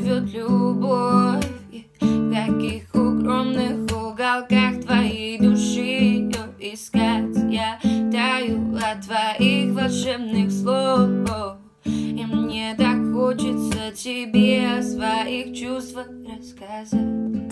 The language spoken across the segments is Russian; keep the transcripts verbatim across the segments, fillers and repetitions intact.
живет любовь? В каких укромных уголках твоей души ее искать? Я таю от твоих волшебных слов, и мне так хочется тебе о своих чувствах рассказать.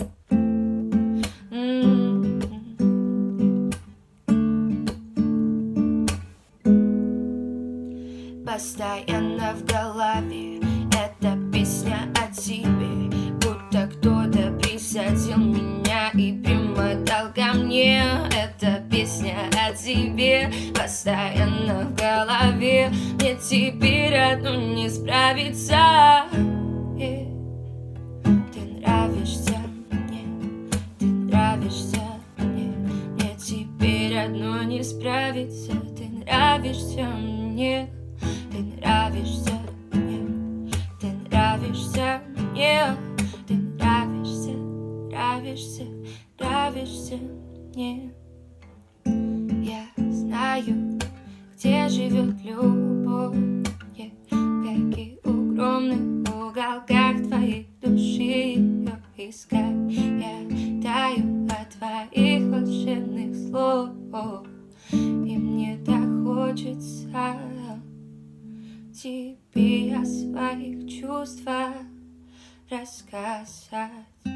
Постоянно в голове эта песня о тебе, будто кто-то присадил меня и примотал ко мне. Эта песня о тебе постоянно в голове, мне теперь одну не справиться. Ты нравишься мне, ты нравишься мне, мне теперь одно не справиться. Ты нравишься мне, ты нравишься мне, ты нравишься мне, ты нравишься, нравишься, нравишься мне. Я знаю, где живет любовь, в каких укромных уголках твоей души ее искать. Я таю от твоих волшебных слов, и мне так хочется тебе о своих чувствах рассказать.